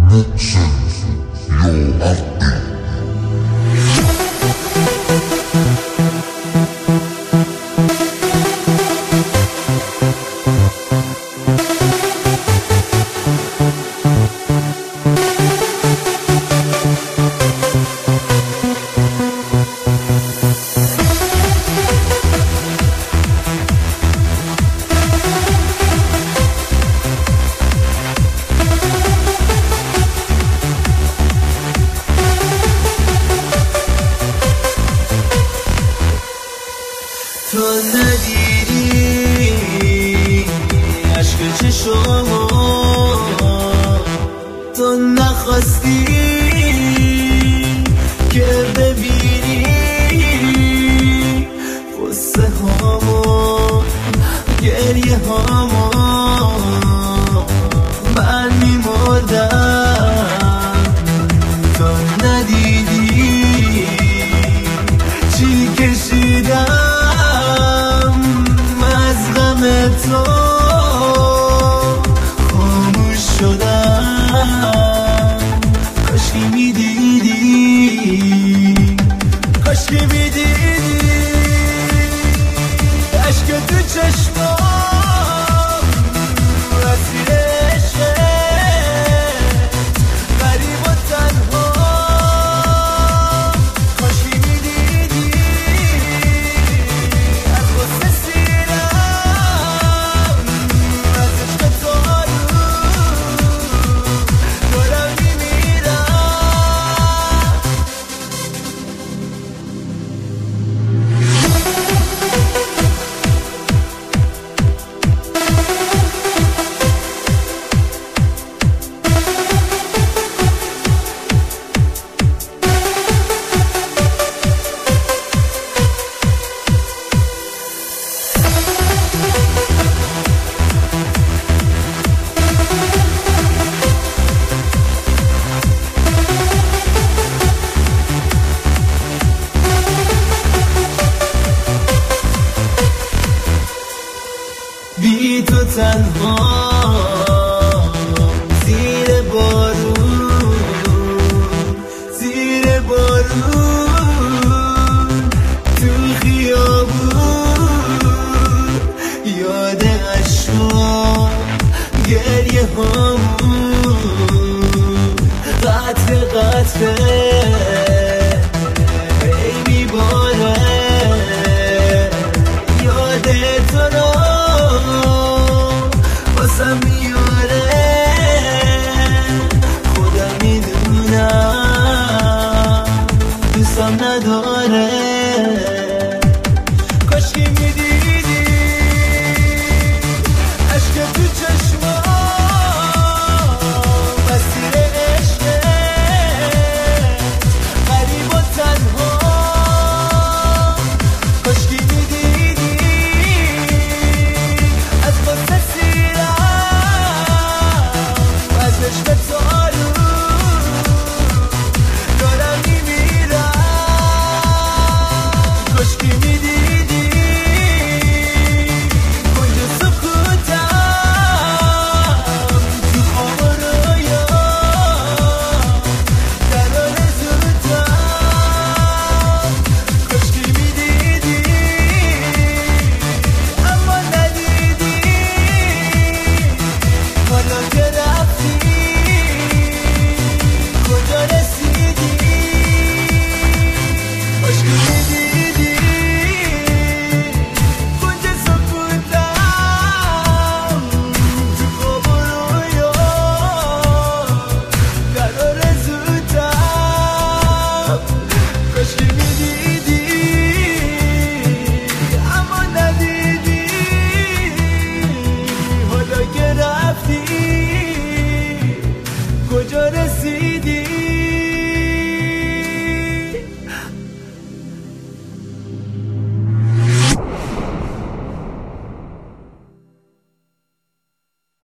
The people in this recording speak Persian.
محسن یا حقی. تو ندیدی عشق چشمو، تو نخواستی که ببینی قصه هامو گریه هامو. من میمردم تو ندیدی چی کشیدم تو. خاموش شدم کاشکی میدیدی، کاشکی میدیدی عشق تو چشمام اسیر عشقت غریب و تنها. کاشکی میدیدی از غصه بی تو تنها زیر بارون، زیر بارون تو خیابون. یاد عشقا گریه هامون قطره قطره